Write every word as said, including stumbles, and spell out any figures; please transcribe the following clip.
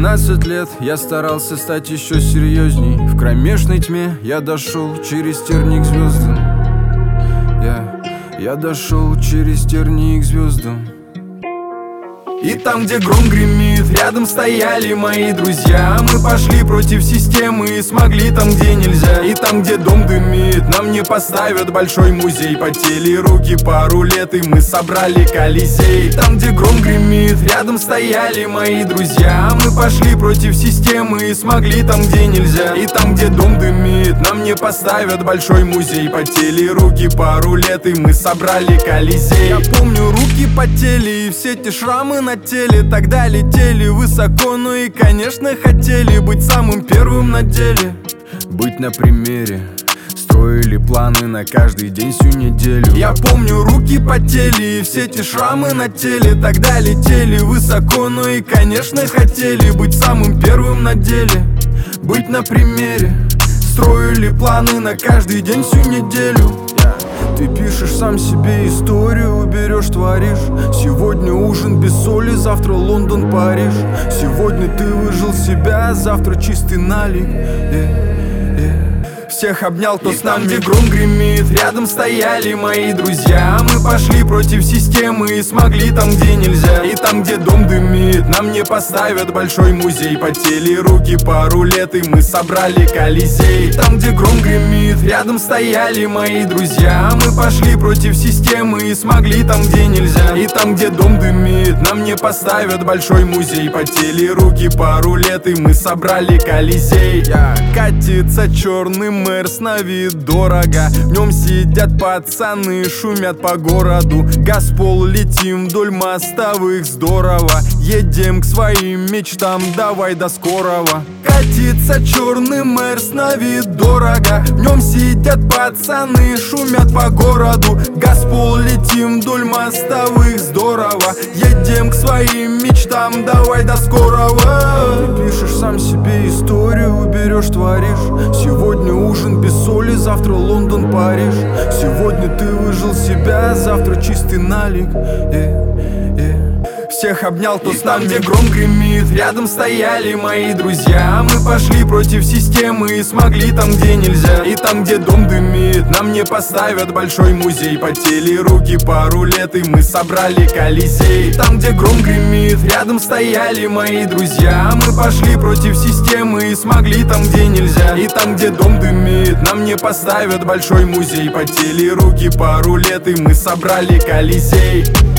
двенадцать лет я старался стать еще серьезней. В кромешной тьме я дошел через терник к звездам. Я, я дошел через терник к звездам. И там, где гром гремит, рядом стояли мои друзья. Мы пошли против системы и смогли там, где нельзя. И там, где дом дымит, нам не поставят большой музей. Потели руки пару лет, и мы собрали Колизей. Там, где гром гремит, рядом стояли мои друзья. Мы пошли против системы и смогли там, где нельзя. И там, где дом дымит, нам не поставят большой музей. Потели руки пару лет, и мы собрали Колизей. Я помню, руки потели, и все те шрамы на теле. Тогда летели высоко, ну и, конечно, хотели быть самым первым на деле. Быть на примере, строили планы на каждый день всю неделю. Я помню, руки потели, и все те шрамы на теле. Тогда летели высоко, ну и, конечно, хотели быть самым первым на деле. Быть на примере, строили планы на каждый день всю неделю. Ты пишешь сам себе историю, берешь, творишь. Сегодня ужин без соли, завтра Лондон, Париж. Сегодня ты выжил себя, завтра чистый налик. э, э. Всех обнял, кто с нами. Где гром гремит, рядом стояли мои друзья. Мы пошли против системы и смогли там, где нельзя. И там, где дом дымит, нам не поставят большой музей. Потели руки пару лет, и мы собрали Колизей. Там, где гром гремит, рядом стояли мои друзья. Мы пошли против системы и смогли там, где нельзя. И там, где дом дымит, нам не поставят большой музей. Потели руки пару лет, и мы собрали Колизей. Катится черный Мерс на вид дорого. В нем сидят пацаны, шумят по городу. Газпол, летим вдоль мостовых, здорово. Едем к своим мечтам, давай до скорого. Катится черный Мерс на вид дорого. В нем сидят пацаны, шумят по городу. Газпол, летим вдоль мостовых, здорово. Едем к своим мечтам, давай до скорого. Ты пишешь сам себе историю, берешь, творишь. Сегодня ужин без соли, завтра Лондон, Париж. Сегодня ты выжил себя, завтра чистый налик. э, э. Всех обнял, кто с нами. Где гром гремит, рядом стояли мои друзья. Мы пошли против системы и смогли там, где нельзя. И там, где дом дымит, нам не поставят большой музей. Потели руки пару лет, и мы собрали Колизей. Там, где гром гремит, рядом стояли мои друзья. Мы пошли против системы и смогли там, где нельзя. И там, где дом дымит, нам не поставят большой музей. Потели руки пару лет, и мы собрали Колизей.